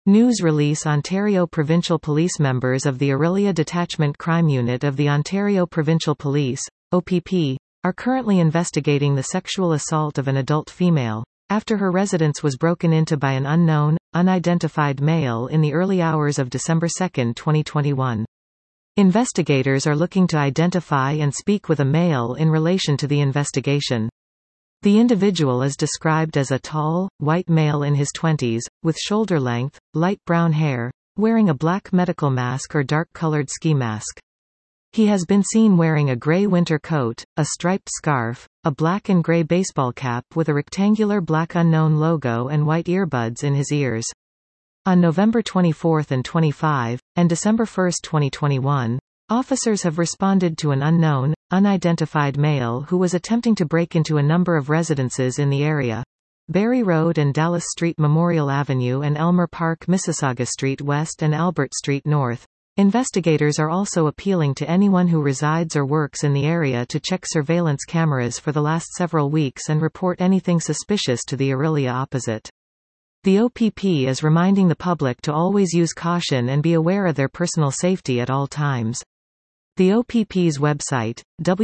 News release Ontario Provincial Police Members of the Orillia Detachment Crime Unit of the Ontario Provincial Police, OPP, are currently investigating the sexual assault of an adult female, after her residence was broken into by an unknown, unidentified male in the early hours of December 2, 2021. Investigators are looking to identify and speak with a male in relation to the investigation. The individual is described as a tall, white male in his 20s, with shoulder-length, light brown hair, wearing a black medical mask or dark-colored ski mask. He has been seen wearing a gray winter coat, a striped scarf, a black and gray baseball cap with a rectangular black unknown logo and white earbuds in his ears. On November 24 and 25, and December 1, 2021, officers have responded to an unknown, unidentified male who was attempting to break into a number of residences in the area. Barrie Road and Dallas Street Memorial Avenue and Elmer Park Mississauga Street West and Albert Street North. Investigators are also appealing to anyone who resides or works in the area to check surveillance cameras for the last several weeks and report anything suspicious to the Orillia opposite. The OPP is reminding the public to always use caution and be aware of their personal safety at all times. The OPP's website,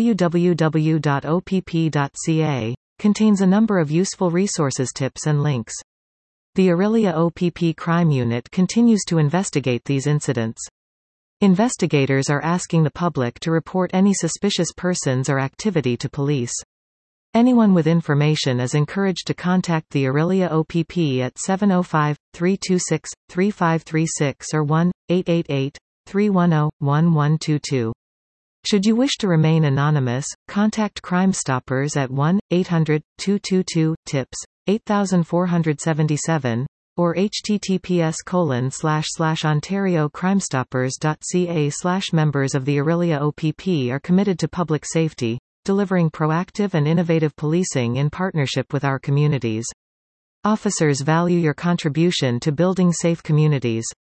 www.opp.ca, contains a number of useful resources, tips and links. The Orillia OPP Crime Unit continues to investigate these incidents. Investigators are asking the public to report any suspicious persons or activity to police. Anyone with information is encouraged to contact the Orillia OPP at 705-326-3536 or 1-888-310-1122. Should you wish to remain anonymous, contact Crime Stoppers at 1-800-222-TIPS, 8477, or https://OntarioCrimeStoppers.ca/ Members of the Orillia OPP are committed to public safety, delivering proactive and innovative policing in partnership with our communities. Officers value your contribution to building safe communities.